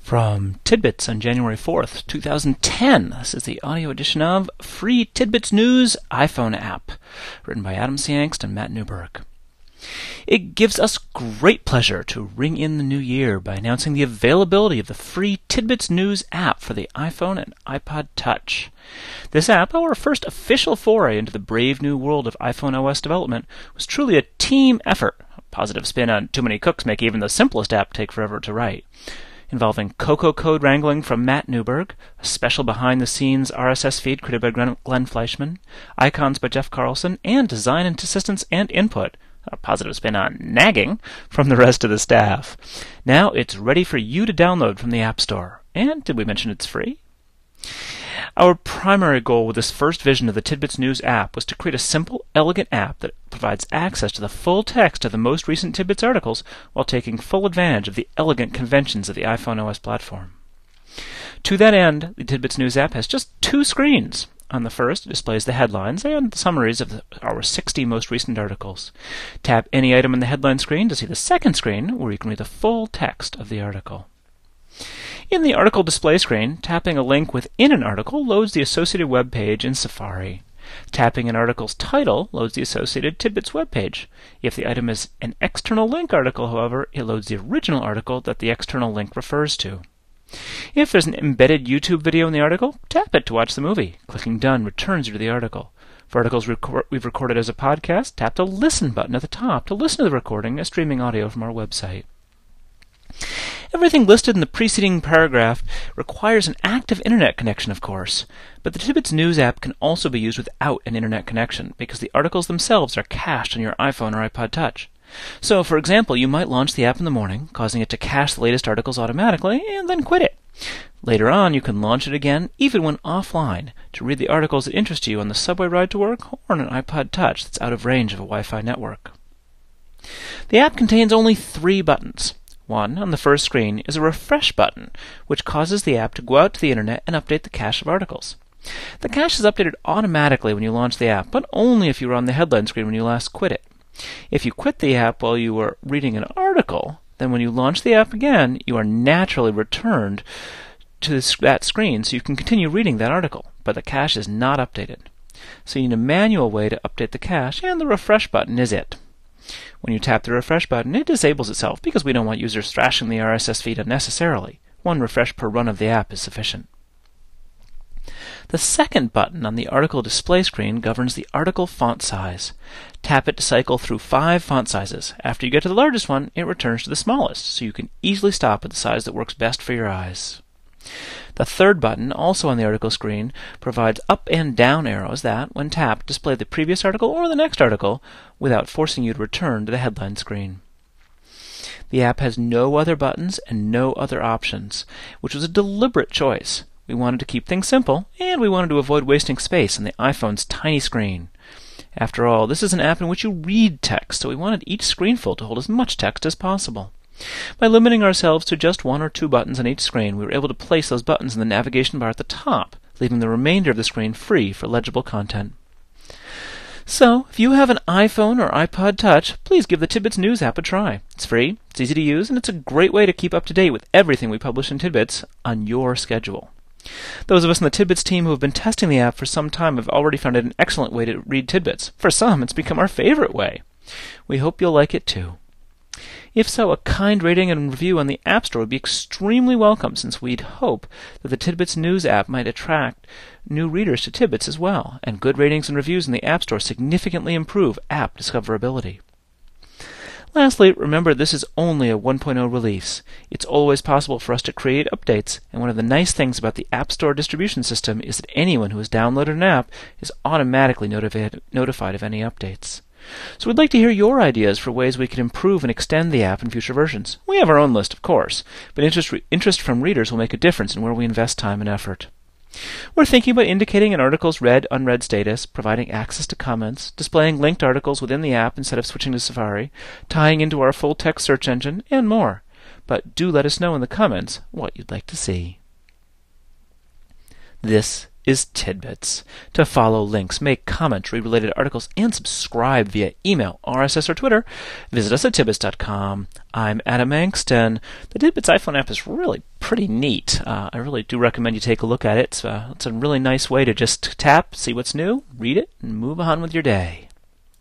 From Tidbits on January 4th, 2010, this is the audio edition of Free Tidbits News iPhone app, written by Adam C. Angst and Matt Newberg. It gives us great pleasure to ring in the new year by announcing the availability of the free Tidbits News app for the iPhone and iPod Touch. This app, our first official foray into the brave new world of iPhone OS development, was truly a team effort. A positive spin on too many cooks make even the simplest app take forever to write. Involving Cocoa code wrangling from Matt Newberg, a special behind-the-scenes RSS feed created by Glenn Fleischman, icons by Jeff Carlson, and design and assistance and input, a positive spin on nagging, from the rest of the staff. Now it's ready for you to download from the App Store. And did we mention it's free? Our primary goal with this first vision of the Tidbits News app was to create a simple, elegant app that provides access to the full text of the most recent Tidbits articles while taking full advantage of the elegant conventions of the iPhone OS platform. To that end, the Tidbits News app has just two screens. On the first, it displays the headlines and the summaries of our 60 most recent articles. Tap any item on the headline screen to see the second screen, where you can read the full text of the article. In the article display screen, tapping a link within an article loads the associated web page in Safari. Tapping an article's title loads the associated Tidbits web page. If the item is an external link article, however, it loads the original article that the external link refers to. If there's an embedded YouTube video in the article, tap it to watch the movie. Clicking Done returns you to the article. For articles we've recorded as a podcast, tap the Listen button at the top to listen to the recording as streaming audio from our website. Everything listed in the preceding paragraph requires an active internet connection, of course, but the Tidbits News app can also be used without an internet connection because the articles themselves are cached on your iPhone or iPod Touch. So, for example, you might launch the app in the morning, causing it to cache the latest articles automatically, and then quit it. Later on, you can launch it again, even when offline, to read the articles that interest you on the subway ride to work or on an iPod Touch that's out of range of a Wi-Fi network. The app contains only 3 buttons. One, on the first screen, is a refresh button, which causes the app to go out to the internet and update the cache of articles. The cache is updated automatically when you launch the app, but only if you were on the headline screen when you last quit it. If you quit the app while you were reading an article, then when you launch the app again, you are naturally returned to that screen so you can continue reading that article, but the cache is not updated. So you need a manual way to update the cache, and the refresh button is it. When you tap the refresh button, it disables itself because we don't want users thrashing the RSS feed unnecessarily. 1 refresh per run of the app is sufficient. The second button on the article display screen governs the article font size. Tap it to cycle through 5 font sizes. After you get to the largest one, it returns to the smallest, so you can easily stop at the size that works best for your eyes. The third button, also on the article screen, provides up and down arrows that, when tapped, display the previous article or the next article without forcing you to return to the headline screen. The app has no other buttons and no other options, which was a deliberate choice. We wanted to keep things simple, and we wanted to avoid wasting space on the iPhone's tiny screen. After all, this is an app in which you read text, so we wanted each screenful to hold as much text as possible. By limiting ourselves to just 1 or 2 buttons on each screen, we were able to place those buttons in the navigation bar at the top, leaving the remainder of the screen free for legible content. So, if you have an iPhone or iPod Touch, please give the Tidbits News app a try. It's free, it's easy to use, and it's a great way to keep up to date with everything we publish in Tidbits on your schedule. Those of us in the Tidbits team who have been testing the app for some time have already found it an excellent way to read Tidbits. For some, it's become our favorite way. We hope you'll like it too. If so, a kind rating and review on the App Store would be extremely welcome, since we'd hope that the Tidbits News app might attract new readers to Tidbits as well, and good ratings and reviews in the App Store significantly improve app discoverability. Lastly, remember this is only a 1.0 release. It's always possible for us to create updates, and one of the nice things about the App Store distribution system is that anyone who has downloaded an app is automatically notified of any updates. So we'd like to hear your ideas for ways we can improve and extend the app in future versions. We have our own list, of course, but interest from readers will make a difference in where we invest time and effort. We're thinking about indicating an article's read-unread status, providing access to comments, displaying linked articles within the app instead of switching to Safari, tying into our full-text search engine, and more. But do let us know in the comments what you'd like to see. This is Tidbits. To follow links, make comments, read related articles, and subscribe via email, RSS, or Twitter, visit us at tidbits.com. I'm Adam Angst, and the Tidbits iPhone app is really pretty neat. I really do recommend you take a look at it. It's a really nice way to just tap, see what's new, read it, and move on with your day.